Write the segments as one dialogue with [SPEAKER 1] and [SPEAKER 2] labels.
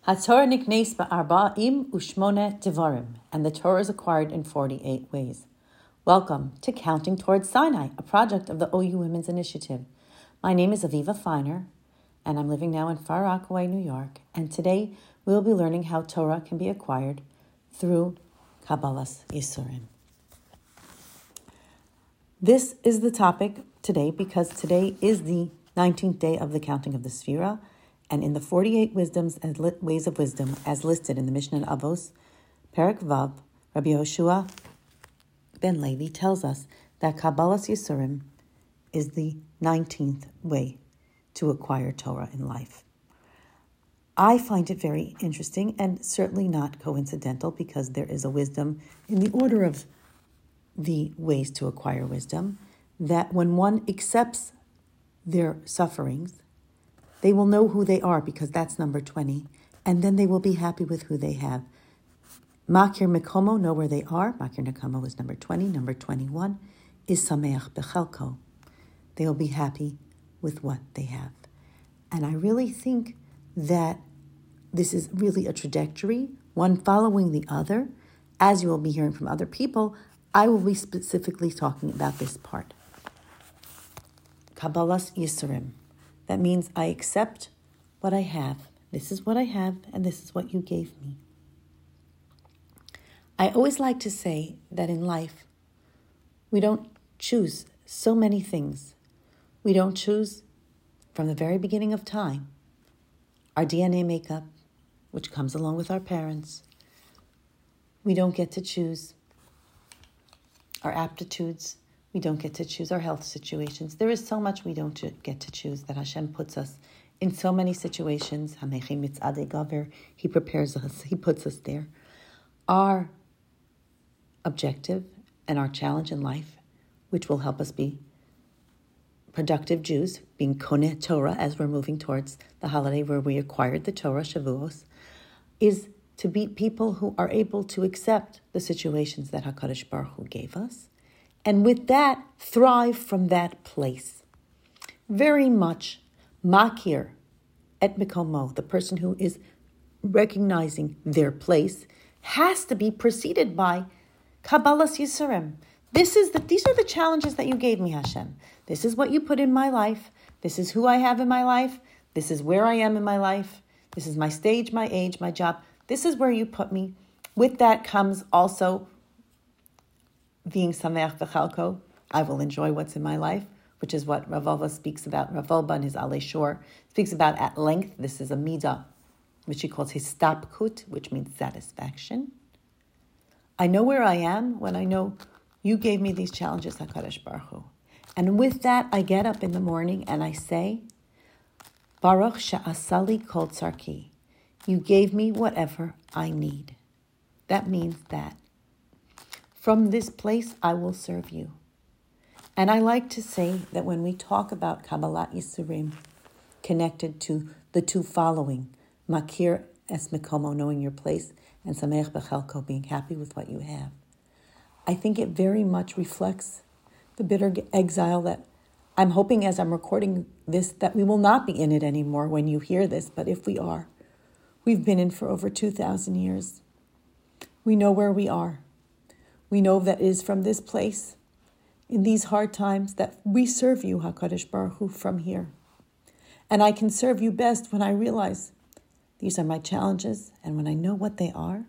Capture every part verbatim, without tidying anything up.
[SPEAKER 1] HaTorah niknes ba'arba'im u'shmone devarim, and the Torah is acquired in forty-eight ways. Welcome to Counting Towards Sinai, a project of the O U Women's Initiative. My name is Aviva Feiner, and I'm living now in Far Rockaway, New York, and today we'll be learning how Torah can be acquired through Kabbalas Yisurim. This is the topic today because today is the nineteenth day of the counting of the Sefira, and in the forty-eight wisdoms and li- ways of wisdom as listed in the Mishnah Avos, Perek Vav, Rabbi Yehoshua ben Levi tells us that Kabbalas Yisurim is the nineteenth way to acquire Torah in life. I find it very interesting and certainly not coincidental because there is a wisdom in the order of the ways to acquire wisdom that when one accepts their sufferings, they will know who they are because that's number twenty, and then they will be happy with who they have. Makir Mekomo, know where they are. Makir Nekomo is number twenty. Number twenty-one is Sameach Bechalko. They will be happy with what they have. And I really think that this is really a trajectory, one following the other. As you will be hearing from other people, I will be specifically talking about this part. Kabbalas Yisurim. That means I accept what I have. This is what I have, and this is what you gave me. I always like to say that in life, we don't choose so many things. We don't choose from the very beginning of time our D N A makeup, which comes along with our parents. We don't get to choose our aptitudes. We don't get to choose our health situations. There is so much we don't get to choose that Hashem puts us in so many situations. He prepares us. He puts us there. Our objective and our challenge in life, which will help us be productive Jews, being Koneh Torah as we're moving towards the holiday where we acquired the Torah, Shavuos, is to be people who are able to accept the situations that HaKadosh Baruch Hu gave us, and with that, thrive from that place. Very much makir et mikomo, the person who is recognizing their place, has to be preceded by Kabbalas Yisurim. This is the, these are the challenges that you gave me, Hashem. This is what you put in my life. This is who I have in my life. This is where I am in my life. This is my stage, my age, my job. This is where you put me. With that comes also being Sameach V'chalko. I will enjoy what's in my life, which is what Rav Wolbe speaks about. Rav Wolbe in his Alei Shor speaks about at length. This is a midah, which he calls histapkut, which means satisfaction. I know where I am when I know you gave me these challenges, HaKadosh Baruch Hu. And with that, I get up in the morning and I say, Baruch she'asali kol tzarki. You gave me whatever I need. That means that from this place, I will serve you. And I like to say that when we talk about Kabbalat Yisurim, connected to the two following, Makir es Mekomo, knowing your place, and Sameach Bechalko, being happy with what you have, I think it very much reflects the bitter exile that I'm hoping as I'm recording this that we will not be in it anymore when you hear this, but if we are, we've been in for over two thousand years. We know where we are. We know that it is from this place, in these hard times, that we serve you, HaKadosh Baruch Hu, from here. And I can serve you best when I realize these are my challenges, and when I know what they are,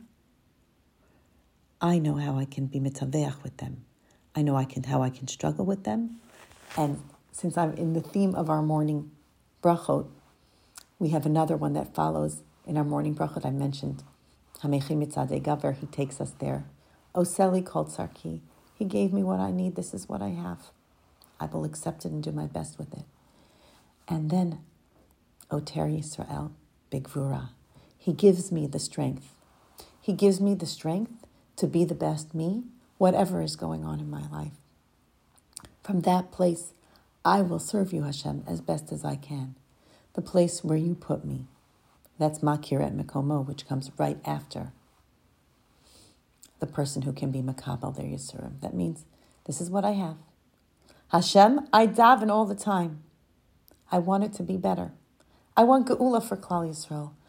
[SPEAKER 1] I know how I can be mitaveach with them. I know I can how I can struggle with them. And since I'm in the theme of our morning brachot, we have another one that follows in our morning brachot. I mentioned Hamechi Mitzadei Gaver. He takes us there. Oseli Kol Tzarki. He gave me what I need. This is what I have. I will accept it and do my best with it. And then Oter Yisrael Bigvura. He gives me the strength. He gives me the strength to be the best me, whatever is going on in my life. From that place, I will serve you, Hashem, as best as I can. The place where you put me. That's Makir et Mekomo, which comes right after the person who can be Makabal their Yisurim. That means, this is what I have. Hashem, I daven all the time. I want it to be better. I want Geula for Klal Yisrael.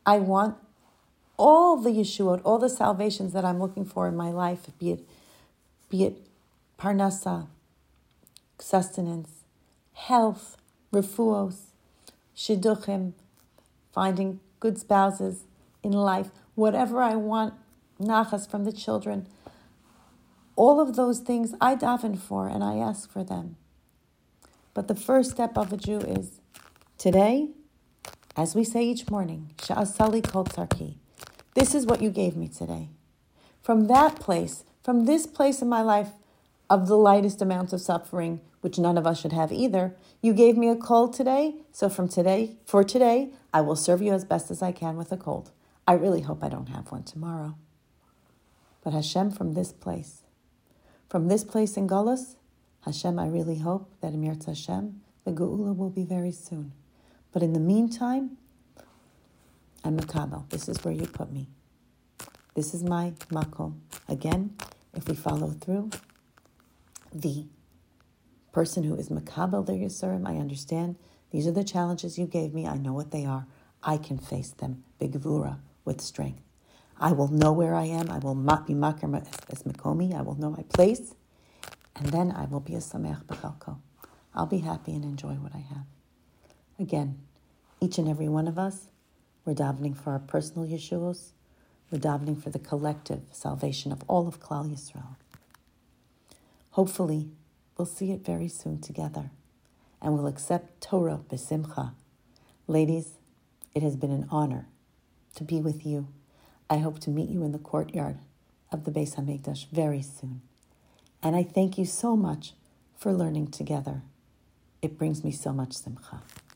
[SPEAKER 1] I want all the Yeshuot, all the salvations that I'm looking for in my life, be it, be it parnasa, sustenance, health, refuos, shidduchim, finding good spouses in life, whatever I want, nachas from the children. All of those things I daven for and I ask for them. But the first step of a Jew is, today, as we say each morning, Sha'asali kol tzarki. This is what you gave me today. From that place, from this place in my life of the lightest amounts of suffering, which none of us should have either, you gave me a cold today, so from today, for today, I will serve you as best as I can with a cold. I really hope I don't have one tomorrow. But Hashem, from this place, from this place in Golus, Hashem, I really hope that in Yirtzeh Hashem, the Geula will be very soon. But in the meantime, I'm Makabel. This is where you put me. This is my makom. Again, if we follow through, the person who is Makabel their Yisurim, I understand. These are the challenges you gave me. I know what they are. I can face them, bigvura, with strength. I will know where I am. I will not be makar as Makomi. I will know my place. And then I will be a sameach b'chalko. I'll be happy and enjoy what I have. Again, each and every one of us, we're davening for our personal Yeshuos. We're davening for the collective salvation of all of Klal Yisrael. Hopefully, we'll see it very soon together, and we'll accept Torah b'simcha. Ladies, it has been an honor to be with you. I hope to meet you in the courtyard of the Beis HaMikdash very soon. And I thank you so much for learning together. It brings me so much simcha.